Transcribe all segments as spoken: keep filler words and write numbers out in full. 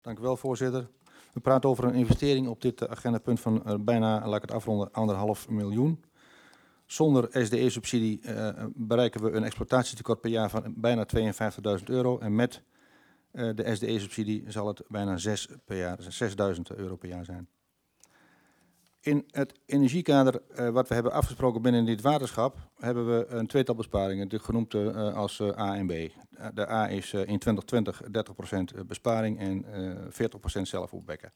Dank u wel, voorzitter. We praten over een investering op dit agendapunt van uh, bijna, laat ik het afronden, anderhalf miljoen. Zonder S D E-subsidie uh, bereiken we een exploitatietekort per jaar van bijna tweeënvijftigduizend euro. En met uh, de S D E-subsidie zal het bijna zes per jaar, zesduizend euro per jaar zijn. In het energiekader uh, wat we hebben afgesproken binnen dit waterschap hebben we een tweetal besparingen, dit genoemd uh, als uh, A en B. De A is uh, in twintig twintig dertig procent besparing en uh, veertig procent zelf opwekken.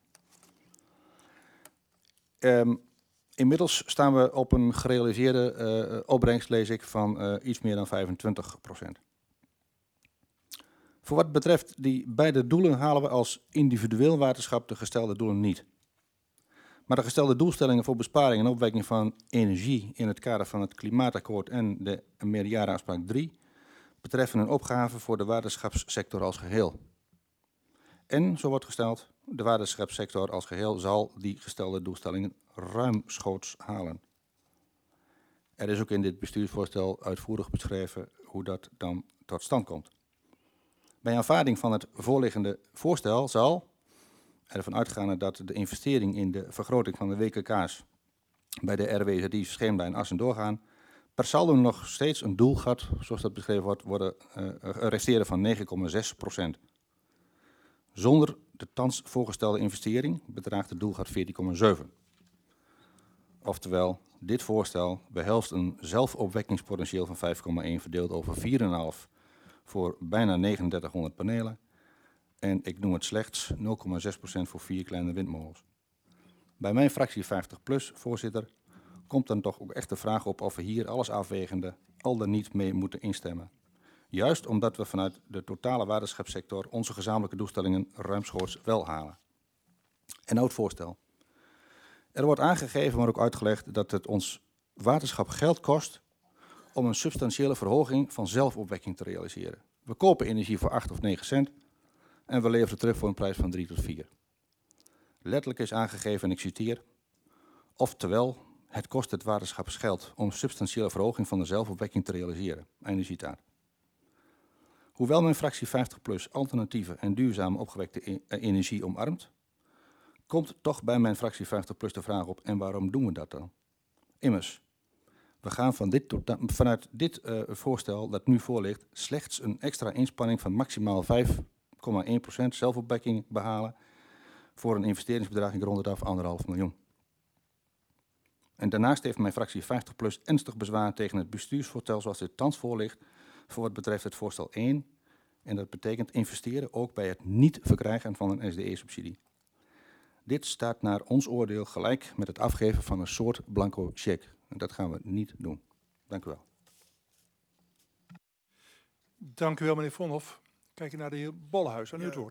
Um, inmiddels staan we op een gerealiseerde uh, opbrengst, lees ik, van uh, iets meer dan vijfentwintig procent. Voor wat betreft die beide doelen halen we als individueel waterschap de gestelde doelen niet. Maar de gestelde doelstellingen voor besparing en opwekking van energie in het kader van het klimaatakkoord en de meerjarenafspraak drie betreffen een opgave voor de waterschapssector als geheel. En, zo wordt gesteld, de waterschapssector als geheel zal die gestelde doelstellingen ruimschoots halen. Er is ook in dit bestuursvoorstel uitvoerig beschreven hoe dat dan tot stand komt. Bij aanvaarding van het voorliggende voorstel zal, ervan uitgaande dat de investering in de vergroting van de W K K's bij de R W Z I Scheemda en Assen doorgaan, per saldo nog steeds een doelgat, zoals dat beschreven wordt, worden uh, resteren van negen komma zes procent. Zonder de thans voorgestelde investering bedraagt het doelgat veertien komma zeven. Oftewel, dit voorstel behelst een zelfopwekkingspotentieel van vijf komma één verdeeld over vier komma vijf voor bijna drieduizend negenhonderd panelen. En ik noem het slechts nul komma zes procent voor vier kleine windmolens. Bij mijn fractie vijftig plus, voorzitter, komt dan toch ook echt de vraag op of we hier alles afwegende al dan niet mee moeten instemmen. Juist omdat we vanuit de totale waterschapssector onze gezamenlijke doelstellingen ruimschoots wel halen. En nou het voorstel. Er wordt aangegeven, maar ook uitgelegd, dat het ons waterschap geld kost om een substantiële verhoging van zelfopwekking te realiseren. We kopen energie voor acht of negen cent en we leveren terug voor een prijs van drie tot vier. Letterlijk is aangegeven, en ik citeer, oftewel, het kost het waterschap geld om substantiële verhoging van de zelfopwekking te realiseren. Einde citaat. Hoewel mijn fractie vijftig plus alternatieve en duurzame opgewekte e- energie omarmt, komt toch bij mijn fractie vijftig plus de vraag op, en waarom doen we dat dan? Immers, we gaan van dit tota- vanuit dit uh, voorstel dat nu voor ligt slechts een extra inspanning van maximaal vijf komma één procent zelfopwekking behalen voor een investeringsbedrag in rond het af anderhalf miljoen. En daarnaast heeft mijn fractie vijftig plus ernstig bezwaar tegen het bestuursvoorstel zoals dit thans voor ligt voor wat betreft het voorstel één. En dat betekent investeren ook bij het niet verkrijgen van een S D E-subsidie. Dit staat naar ons oordeel gelijk met het afgeven van een soort blanco cheque. En dat gaan we niet doen. Dank u wel. Dank u wel, meneer Vonhoff. Kijk je naar de heer Bollenhuis. Aan u het woord.